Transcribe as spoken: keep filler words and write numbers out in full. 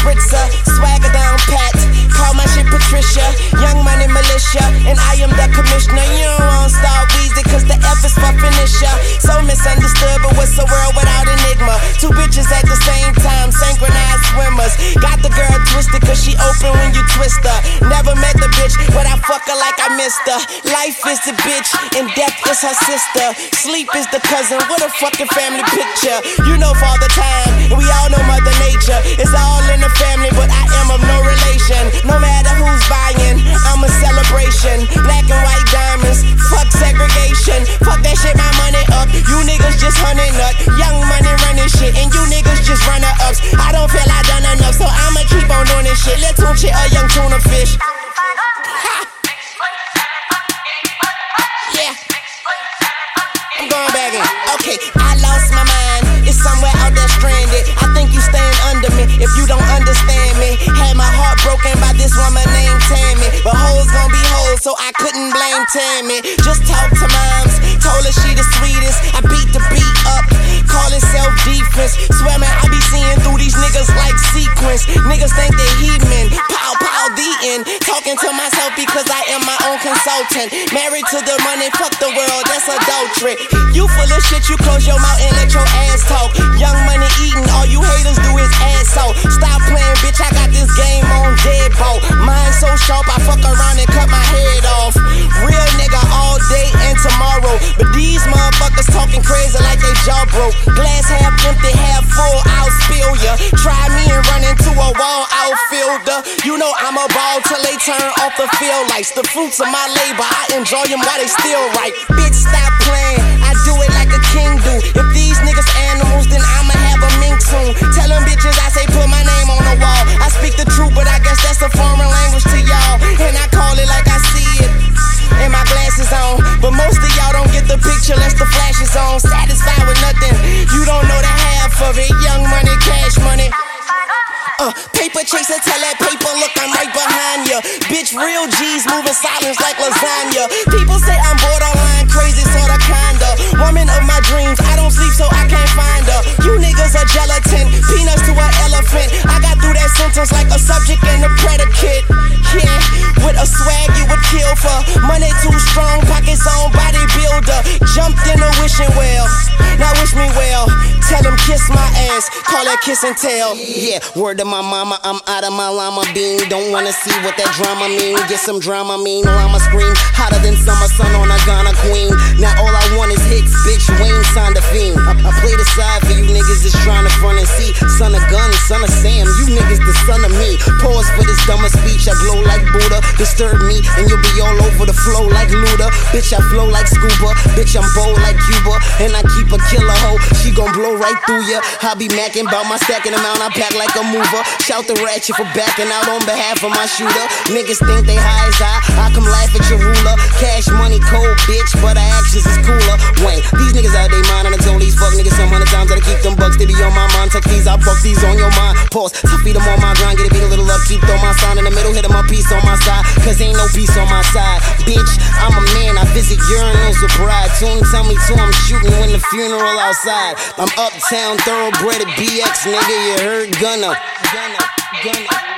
spritzer, swagger down pat. Call my shit Patricia, Young Money Militia, and I am the commissioner. You don't want Star Weezy, cause the F is for finisher. So misunderstood, but what's a world without enigma? Two bitches at the same time, synchronized swimmers. Got the girl twisted, cause she open when you twist her. Never met the bitch, but I fuck her like I missed her. Life is the bitch, and death is her sister. Sleep is the cousin, what a fucking family picture. You know Father Time, and we all know Mother Nature. It's all in the family, but I am of no relation. No matter who's buying, I'm a celebration. Black and white diamonds, fuck segregation. Fuck that shit, my money up. You niggas just hunting nut. Young Money running shit, and you niggas just runner ups. I don't feel I done enough, so I'ma keep on doing this shit. Let's tune shit a young tuna fish. Ha. Yeah. I'm going back in. Okay, I lost my mind. It's somewhere out there stranded. I think you staying under me if you don't understand me. Had my heart broken by this woman named Tammy, but hoes gon' be hoes, so I couldn't blame Tammy. Just talk to moms, told her she the sweetest. I beat the beat up, call it self-defense. Swear man, I be seeing through these niggas like sequence. Niggas think they heathen, pow pow the end. Talking to myself because I am my own consultant. Married to the money, fuck the world, that's adultery. You full of shit, you close your mouth and let your ass talk. Young Money eating, all you haters do is ass out. Stop playing, bitch, I got this game on deadbolt. Mine so sharp, I fuck around and cut my head off. Real nigga all day and tomorrow, but these motherfuckers talking crazy like they jaw broke. Glass half empty, half full, I'll spill ya. Try me and run into a wall outfielder. You know I'm a ball till they turn off the field lights. The fruits of my labor, I enjoy them while they still right. Bitch, stop playing, I do it like a king do. If these niggas animals, then I'ma have a mink soon. Tell them bitches I say put my name on the wall. I speak the truth, but I guess that's a foreign language to y'all, and I call it like I see it. And my glasses on, but most of y'all don't get the picture unless the flash is on. Satisfied with nothing, you don't know the half of it. Young Money, cash money. Uh, paper chaser, tell that paper, look, I'm right behind ya. Bitch, real G's moving silence like lasagna. People say I'm borderline crazy, sorta kinda. Woman of my dreams, I don't sleep so I can't find her. You niggas are gelatin, peanuts to an elephant. I got through that sentence like a subject and a predicate. Yeah, with a swag you would kill for. Money too strong, pockets on bodybuilder. Jumped in a wishing well, now wish me well. Tell them kiss my ass, call that kiss and tell. Yeah, word to my mama, I'm out of my llama bean. Don't wanna see what that drama mean. Get some drama mean, llama scream hotter than summer sun on a Ghana queen. Now all I want is hits, bitch, Wayne signed a fiend. I, I play the side for you niggas that's trying to front and see. Son of gun, son of Sam, you niggas the son of me. Pause for this dumber speech, I glow like Buddha. Disturb me and you'll be all over the flow like Luda. Bitch, I flow like scuba, bitch, I'm bold like Cuba. And I keep a killer hoe, she gon' blow right through ya. I be macking bout my stacking amount, I pack like a mover. Shout the ratchet for backing out on behalf of my shooter. Niggas think they high as I, I come laugh at your ruler. Cash money cold, bitch, but our actions is cooler. Wayne, these niggas out they mind, and I told these fuck niggas some hundred times that I keep them bucks, they be on my mind. Tuck these, I fuck these on your mind. Pause, I feed them on my grind, get a beat a little up, keep throw my sign in the middle, hit them my piece on my side, cause ain't no peace on my side. Bitch, I'm a man, I visit urinals with pride. Soon tell me to, I'm shooting when the funeral outside. I'm uptown, thoroughbred at B X, nigga, you heard Gunna. Gunna, Gunna.